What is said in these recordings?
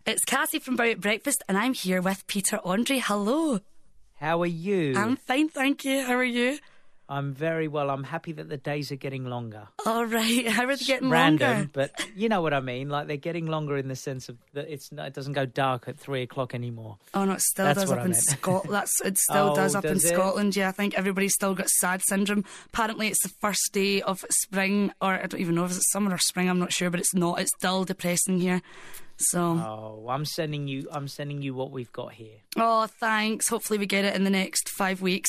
It's Cassie from Bow at Breakfast, and I'm here with Peter Andre. Hello. How are you? I'm fine, thank you. How are you? I'm very well. I'm happy that the days are getting longer. All right. How are they getting Random, longer? but you know what I mean. Like they're getting longer in the sense of that it doesn't go dark at 3 o'clock anymore. Oh no, it still That's does what up I in meant. Scotland. It still does up in does it? Scotland. Yeah, I think everybody's still got SAD syndrome. Apparently, it's the first day of spring, or I don't even know if it's summer or spring. I'm not sure, but it's not. It's still depressing here. So. Oh, I'm sending you what we've got here. Oh, thanks. Hopefully, we get it in the next 5 weeks.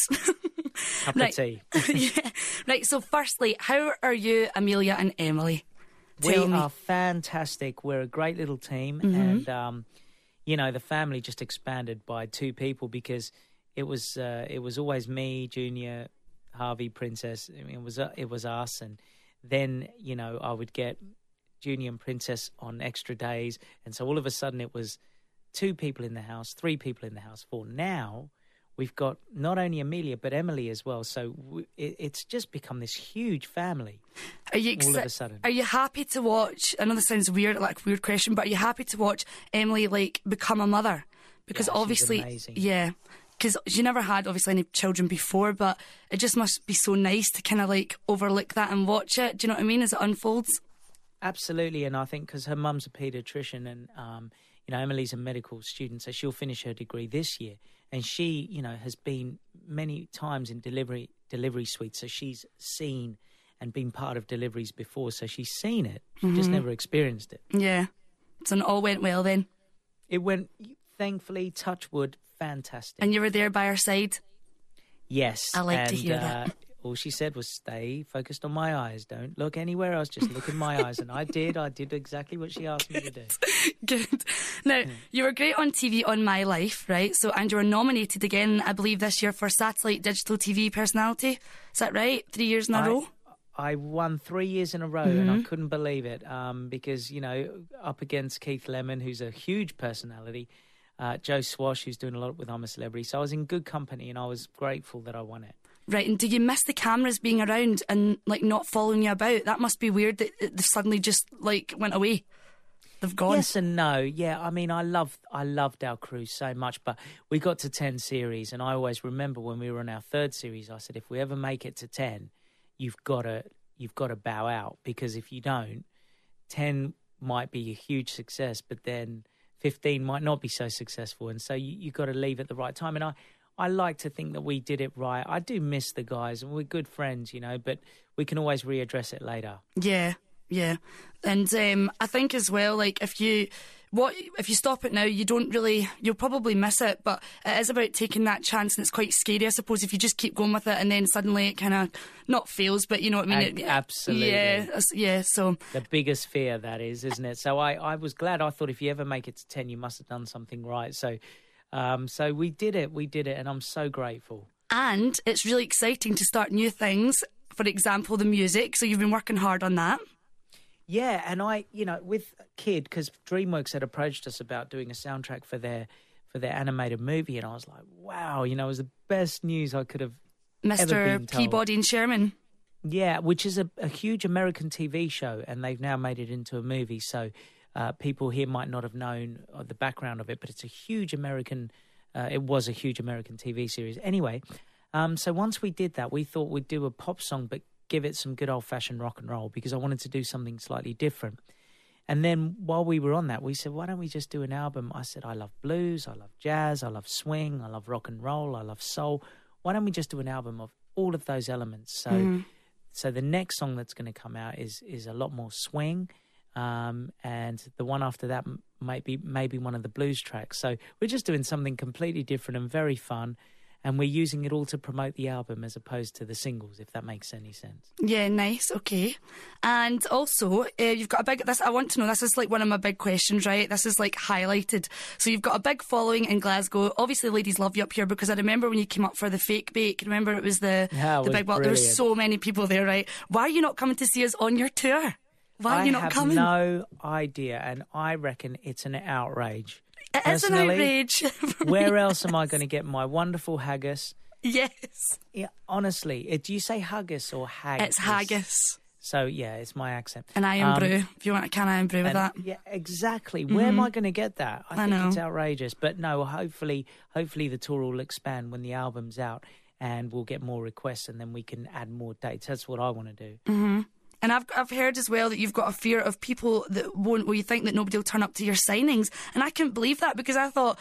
Cup Right. of tea. Yeah. Right. So, firstly, how are you, Amelia and Emily? Tell We me. are fantastic. We're a great little team, and you know the family just expanded by 2 people because it was always me, Junior, Harvey, Princess. I mean, it was us, and then you know I would get Junior and Princess on extra days, and so all of a sudden it was 2 people in the house, 3 people in the house, 4. Now we've got not only Amelia but Emily as well. So it's just become this huge family. Are you all of a sudden? Are you happy to watch? I know this sounds weird, like a weird question, but are you happy to watch Emily like become a mother? Because Yeah, she's obviously, amazing. yeah, because she never had obviously any children before, but it just must be so nice to kind of like overlook that and watch it. Do you know what I mean? As it unfolds. Absolutely, and I think because her mum's a paediatrician and you know Emily's a medical student, so she'll finish her degree this year, and she you know has been many times in delivery suites, so she's seen and been part of deliveries before, so she's seen it, just never experienced it. Yeah. So it all went well then, It went, thankfully, touch wood, fantastic. and you were there by her side. Yes, I like to and, hear that. All she said was, "Stay focused on my eyes. Don't look anywhere else. Just look in my eyes." And I did. I did exactly what she asked me to do. Good. Now, you were great on TV on My Life, right? So, and you were nominated again, I believe, this year for Satellite Digital TV Personality. Is that right? 3 years in a row? I won 3 years in a row, and I couldn't believe it because, you know, up against Keith Lemon, who's a huge personality, Joe Swash, who's doing a lot with I'm a Celebrity. So I was in good company, and I was grateful that I won it. Right, and do you miss the cameras being around and like not following you about? That must be weird that they suddenly just like went away. They've gone. Yes and no. Yeah, I mean, I loved our crew so much, but we got to 10 series, and I always remember when we were on our 3rd series, I said, if we ever make it to 10, you've got to bow out, because if you don't, 10 might be a huge success, but then 15 might not be so successful, and so you got to leave at the right time. And I like to think that we did it right. I do miss the guys, and we're good friends, you know, but we can always readdress it later. Yeah, yeah. And I think as well, like if you stop it now, you'll probably miss it, but it is about taking that chance, and it's quite scary, I suppose, if you just keep going with it and then suddenly it kind of not fails, but you know what I mean? Absolutely. Yeah, so. The biggest fear, that is, isn't it? So I was glad. I thought if you ever make it to 10, you must have done something right. So we did it, and I'm so grateful. And it's really exciting to start new things, for example, the music, so you've been working hard on that. Yeah, and I, you know, with Kid, because DreamWorks had approached us about doing a soundtrack for their animated movie, and I was like, wow, you know, it was the best news I could have ever been Mr. told. Peabody and Sherman. Yeah, which is a huge American TV show, and they've now made it into a movie, so people here might not have known the background of it, but it's a huge American, it was a huge American TV series. Anyway, so once we did that, we thought we'd do a pop song, but give it some good old-fashioned rock and roll, because I wanted to do something slightly different. And then while we were on that, we said, why don't we just do an album? I said, I love blues, I love jazz, I love swing, I love rock and roll, I love soul. Why don't we just do an album of all of those elements? So the next song that's going to come out is a lot more swing, and the one after that might be maybe one of the blues tracks. So we're just doing something completely different and very fun, and we're using it all to promote the album as opposed to the singles, if that makes any sense. Yeah, nice, okay. And also, you've got a big, I want to know, this is like one of my big questions, right? This is like highlighted. So you've got a big following in Glasgow. Obviously, ladies love you up here, because I remember when you came up for the Fake Bake, remember it was the big ball. There were so many people there, right? Why are you not coming to see us on your tour? Why are you not coming? I have no idea, and I reckon it's an outrage. It is an outrage. Where else am I going to get my wonderful haggis? Yes. Yeah, honestly, do you say haggis or haggis? It's haggis. So, yeah, it's my accent. An iron brew, if you want a can of iron brew with that. Yeah, exactly. Where am I going to get that? I think it's outrageous. But no, hopefully the tour will expand when the album's out and we'll get more requests and then we can add more dates. That's what I want to do. Mm-hmm. And I've heard as well that you've got a fear of people that won't, well, you think that nobody will turn up to your signings. And I couldn't believe that because I thought,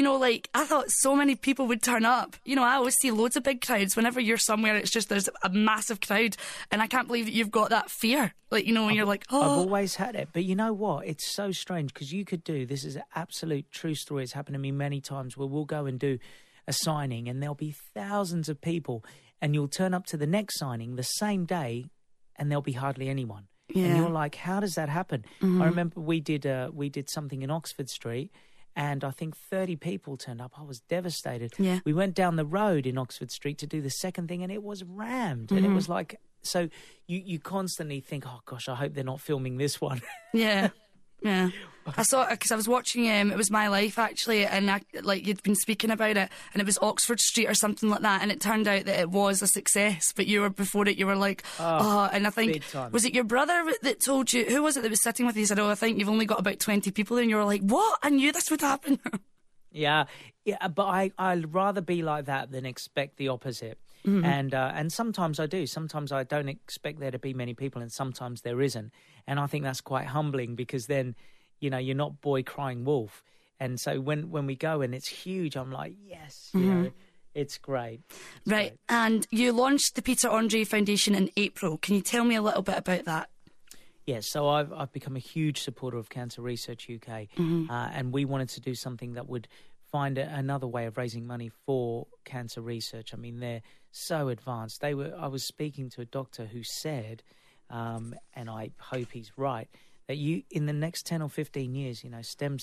I thought so many people would turn up. I always see loads of big crowds. Whenever you're somewhere, it's just there's a massive crowd. And I can't believe that you've got that fear. When you're like, oh. I've always had it. But you know what? It's so strange because you could do, this is an absolute true story. It's happened to me many times where we'll go and do a signing and there'll be thousands of people and you'll turn up to the next signing the same day and there'll be hardly anyone. Yeah. And you're like, how does that happen? Mm-hmm. I remember we did something in Oxford Street and I think 30 people turned up. I was devastated. Yeah. We went down the road in Oxford Street to do the second thing and it was rammed. Mm-hmm. And it was like, so you constantly think, oh gosh, I hope they're not filming this one. Yeah. Yeah. I saw it because I was watching It Was My Life actually, and you'd been speaking about it, and it was Oxford Street or something like that, and it turned out that it was a success. But you were like, and I think was it your brother that told you? Who was it that was sitting with you? He said, "Oh, I think you've only got about 20 people," and you were like, "What? I knew this would happen." Yeah, but I'd rather be like that than expect the opposite. Mm-hmm. And sometimes I do. Sometimes I don't expect there to be many people, and sometimes there isn't. And I think that's quite humbling because then, you're not boy crying wolf. And so when we go and it's huge, I'm like, yes, it's great. Right. Great. And you launched the Peter Andre Foundation in April. Can you tell me a little bit about that? Yes, so I've become a huge supporter of Cancer Research UK, and we wanted to do something that would find another way of raising money for cancer research. I mean, they're so advanced. I was speaking to a doctor who said, and I hope he's right, that in the next 10 or 15 years, stem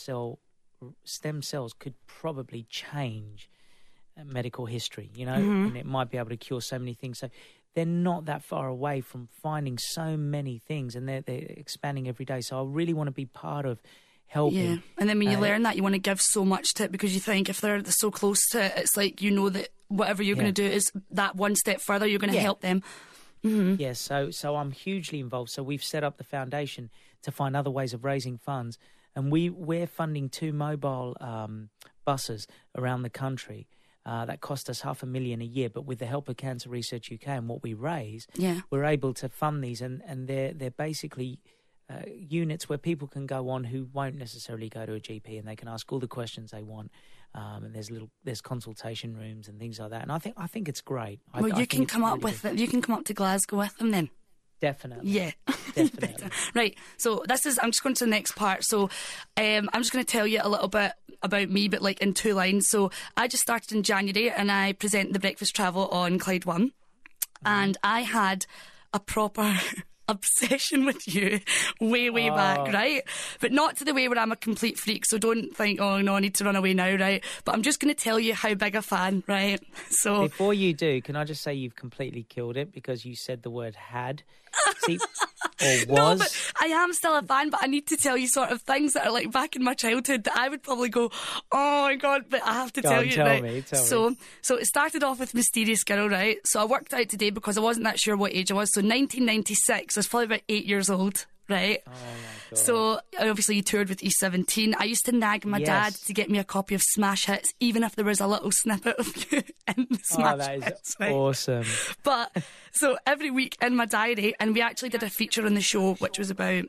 cells could probably change medical history, and it might be able to cure so many things. So they're not that far away from finding so many things, and they're expanding every day. So I really want to be part of helping. Yeah, and then when you learn that, you want to give so much to it because you think if they're so close to it, it's like that whatever you're going to do is that one step further, you're going to help them. Mm-hmm. Yes, so I'm hugely involved. So we've set up the foundation to find other ways of raising funds, and we're funding 2 mobile buses around the country that cost us $500,000 a year. But with the help of Cancer Research UK and what we raise, we're able to fund these, and they're basically units where people can go on who won't necessarily go to a GP, and they can ask all the questions they want. And there's consultation rooms and things like that. And I think it's great. You can come up to Glasgow with them then. Definitely. Yeah. Definitely. Right. So I'm just going to the next part. So I'm just going to tell you a little bit about me, but in 2 lines. So I just started in January and I present the Breakfast Travel on Clyde One. And I had a proper obsession with you way back, right? But not to the way where I'm a complete freak, so don't think, oh no, I need to run away now, right? But I'm just going to tell you how big a fan, right? So before you do, can I just say you've completely killed it because you said the word had. See, or was. No, but I am still a fan, but I need to tell you sort of things that are back in my childhood that I would probably go, oh my God, but I have to tell you. Tell me. So it started off with Mysterious Girl, right? So I worked out today because I wasn't that sure what age I was. So 1996, I was probably about 8 years old. Right. Oh my God. So obviously you toured with E17. I used to nag my dad to get me a copy of Smash Hits, even if there was a little snippet of you in the Smash Hits. That is awesome. But so every week in my diary, and we actually did a feature on the show, which was about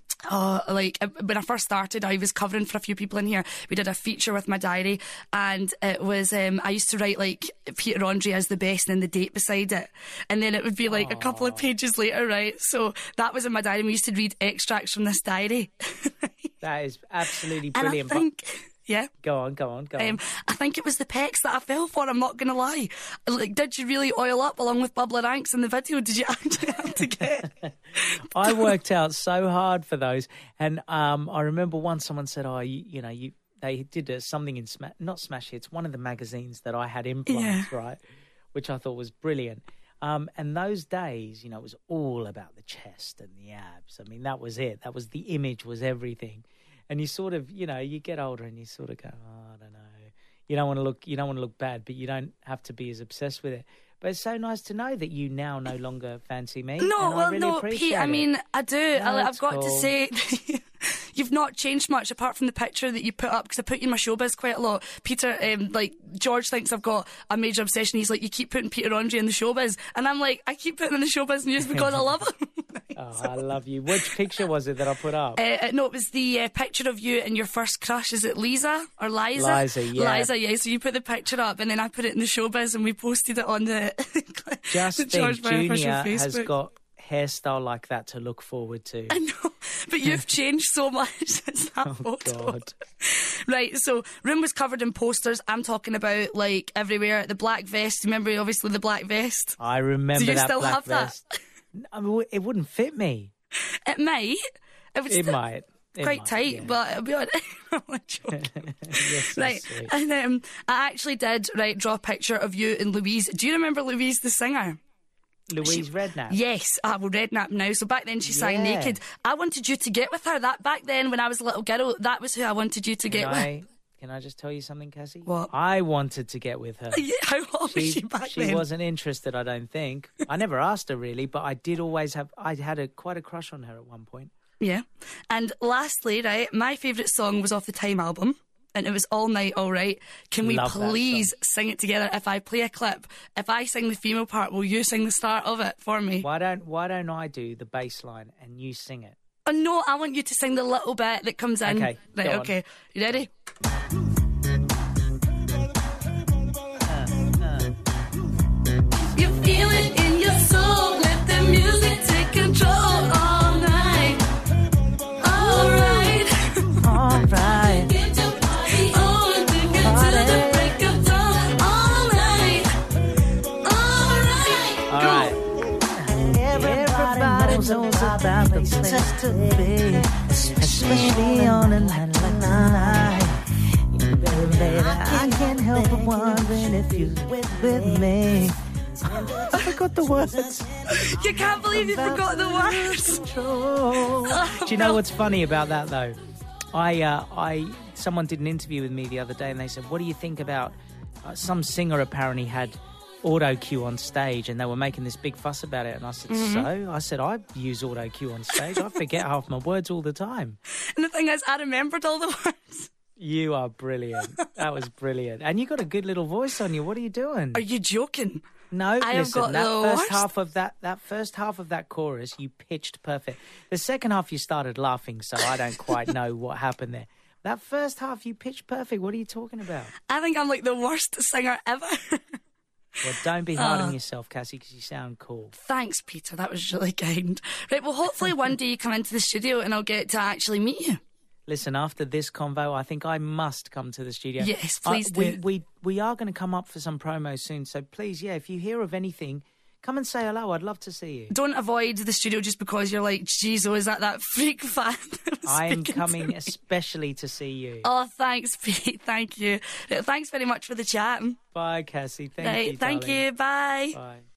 when I first started, I was covering for a few people in here. We did a feature with my diary, and it was I used to write Peter Andre as the best and then the date beside it, and then it would be a couple of pages later, right? So that was in my diary. We used to read extracts from this diary. That is absolutely brilliant. And I think, yeah. Go on. I think it was the pecs that I fell for, I'm not going to lie. Did you really oil up along with Bubba Ranks in the video? Did you actually have to get... I worked out so hard for those. And I remember once someone said, they did something in not Smash Hits, one of the magazines that I had implants, right? Which I thought was brilliant. And those days, it was all about the chest and the abs. I mean, that was it. That was the image, was everything. And you sort of, you get older and you sort of go, oh, I don't know. You don't want to look bad, but you don't have to be as obsessed with it. But it's so nice to know that you now no longer fancy me. No, and I well, really no, appreciate Pete, it. I mean, I do. No, I've it's got to cool. say, you've not changed much apart from the picture that you put up, because I put you in my showbiz quite a lot. Peter, like, George thinks I've got a major obsession. He's like, you keep putting Peter Andre in the showbiz. And I'm like, I keep putting him in the showbiz news because I love him. Oh, I love you. Which picture was it that I put up? No, it was the picture of you and your first crush. Is it Lisa or Liza? Liza, yeah. Liza, yeah. So you put the picture up and then I put it in the showbiz and we posted it on the Just the think, George Barry official Junior has Facebook. got hairstyle like that to look forward to. I know, but you've changed so much since that Oh, photo. God. Right, so room was covered in posters. I'm talking about like everywhere. The black vest. Remember, obviously, the black vest. I remember Do you that still black have that? vest. I mean, it wouldn't fit me. It might. It would It still might. It quite might, tight, yeah. but it'll be on. I'm joking. You're so Right, sweet. and I actually did draw a picture of you and Louise. Do you remember Louise the singer? Louise Redknapp. Yes, well, Redknapp now. So back then she sang Yeah. Naked. I wanted you to get with her. That back then when I was a little girl, that was who I wanted you to get with. Can I just tell you something, Cassie? What? I wanted to get with her. Yeah, how old was she back She then? wasn't interested, I don't think. I never asked her really, but I did always have. I had quite a crush on her at one point. Yeah. And lastly, right, my favourite song was off the Time album. And it was All Night, All Right. Can we Love that please sing it together? If I play a clip, if I sing the female part, will you sing the start of it for me? Why don't I do the bass line and you sing it? Oh, no, I want you to sing the little bit that comes in. Okay, Right, go on. okay. You ready? You feel it in your soul. Let the music take control all night. All right. All right. Get your body on. Take it to the break of dawn. All night. All right. All right. Everybody knows about the place to be, especially on a night like tonight. Baby, I can't help but wondering if you're with me. I forgot the words. You can't believe you forgot the words. Do you know what's funny about that though? Someone did an interview with me the other day, and they said, "What do you think about some singer apparently had auto cue on stage, and they were making this big fuss about it?" And I said, "So?" I said, "I use auto cue on stage. I forget half my words all the time." And the thing is, I remembered all the words. You are brilliant. That was brilliant, and you got a good little voice on you. What are you doing? Are you joking? No, I have listen, got that the first worst. half of that first half of that chorus, you pitched perfect. The second half, you started laughing, so I don't quite know what happened there. That first half, you pitched perfect. What are you talking about? I think I'm like the worst singer ever. Well, don't be hard on yourself, Cassie, because you sound cool. Thanks, Peter. That was really kind. Right, well, hopefully one day you come into the studio and I'll get to actually meet you. Listen, after this convo, I think I must come to the studio. Yes, please do. We are going to come up for some promos soon, so please, yeah, if you hear of anything, come and say hello. I'd love to see you. Don't avoid the studio just because you're like, geez, oh, is that freak fan? that was I am speaking to coming me? especially to see you. Oh, thanks, Pete. Thank you. Right, thanks very much for the chat. Bye, Cassie. Thank Right, you, thank darling. you. Bye. Bye.